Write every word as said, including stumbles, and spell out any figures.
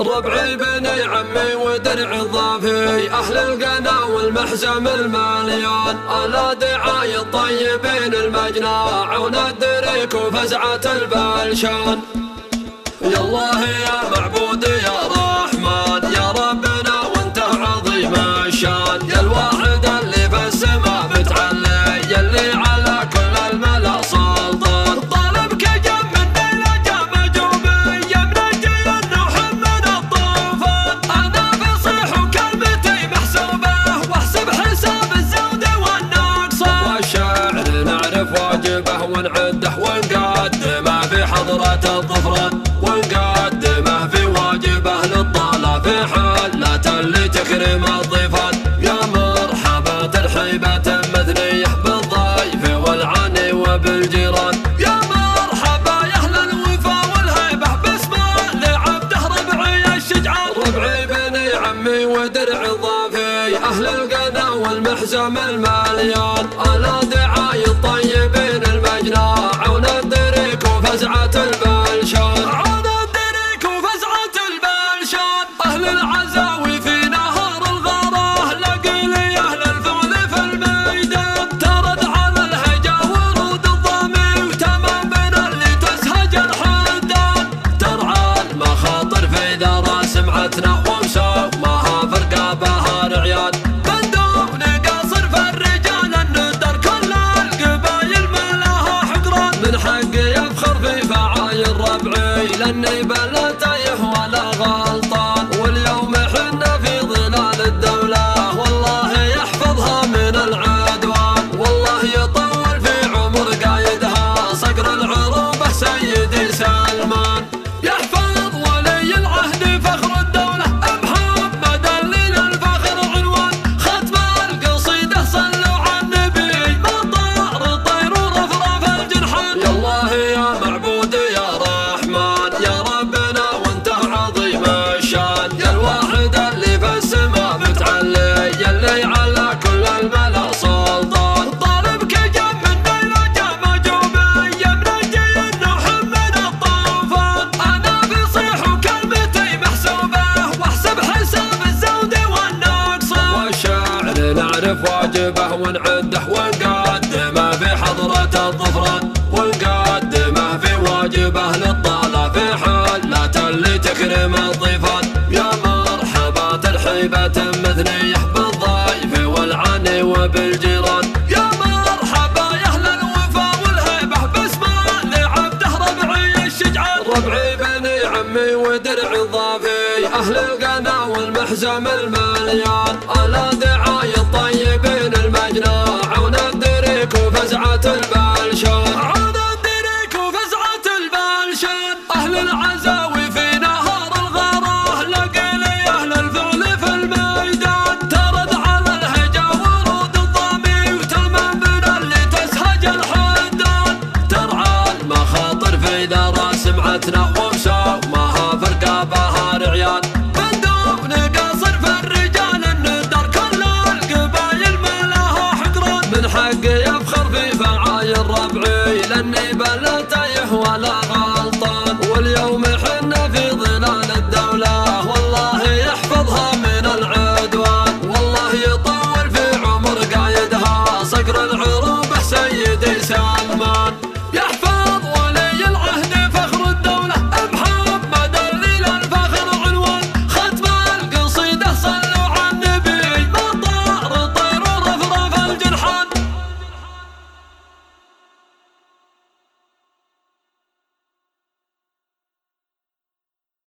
ربعي بني عمي ودرع الضافي، أهل القنا والمحزم المليان، ألا دعاي الطيبين المجناع وندريك وفزعة البلشان. يا الله يا معبود يا رحمن يا ربنا وانت عظيم الشان، يا الواحد اللي في السماء متعلي يلي على كل الملا سلطان. طالبك جم مني لجم جوبي يا منجي النوح من الطوفان، انا بصيح وكلمتي محسوبه واحسب حساب الزود والنقصان، والشعر نعرف واجبه ونعده ونقدمه في حضرة الظفران، ونقدمه في واجبه للطالع في حلة اللي تكرم الضيفان. يا مرحبا ترحيبة مثنية بالضيف والعني وبالجيران، يا مرحبا يا اهل الوفا والهيبة باسم لعبده ربعي الشجعان. ربعي بني عمي ودرع الضافي، اهل القنا والمحزم المليان، الا دعاي الطيبين المجناع وندريك وفزعة البلشان، وندريك وفزعة البلشان. اهل العزاوي في نهار الغراه لقلي اهل الفعل في الميدان، ترد على الهجا ورود الضامي وتمام من اللي تسهج الحدان، ترعى المخاطر في ذرى سمعتنا ومسومها في رقابها رعيان، بندوب نقاصر في الرجال الندر كل القبايل ما لها حقران، من حقي يفخر في فعايل ربعي لاني بلا تايه ولا غلطان، واليوم حنا في ظلال الدولة والله يحفظها من العدوان، والله يطول في عمر قايدها صقر العروبة سيدي سلمان، يحفظ ولي العهد فخر الدولة محمد اللي للفخر عنوان، ختم القصيدة صلوا على النبي مطار الطير ورفرف الجنحان. يا الله يا معبود يا رحمن يا ربنا وانت عظيم الشان، يا الواحد اللي في السماء متعلي يلي على كل الملا سلطان. طالبك جم مني لجم جوبي يا منجي النوح من الطوفان، انا بصيح وكلمتي محسوبه واحسب حساب الزود والنقصان، والشعر نعرف واجبه ونعده ونقدمه في حضرة الظفران، ونقدمه في واجبه للطالع في حلة اللي تكرم الضيفان. يا مرحبا ترحيبة مثنية بالضيف والعني وبالجيران، يا مرحبا يا اهل الوفا والهيبة باسم لعبده ربعي الشجعان. ربعي بني عمي ودرع الضافي، اهل القنا والمحزم المليان، الا دعاي الطيبين المجناع وندريك وفزعة البلشان، وندريك وفزعة البلشان. اهل العزاوي في نهار الغراه لقلي اهل الفعل في الميدان، ترد على الهجا ورود الضامي وتمام من اللي تسهج الحدان، ترعى المخاطر في ذرى سمعتنا ومسومها في رقابها رعيان، بندوب نقاصر في الرجال الندر كل القبايل ما لها حقران، من حقي يفخر في فعايل ربعي لاني بلا تايه ولا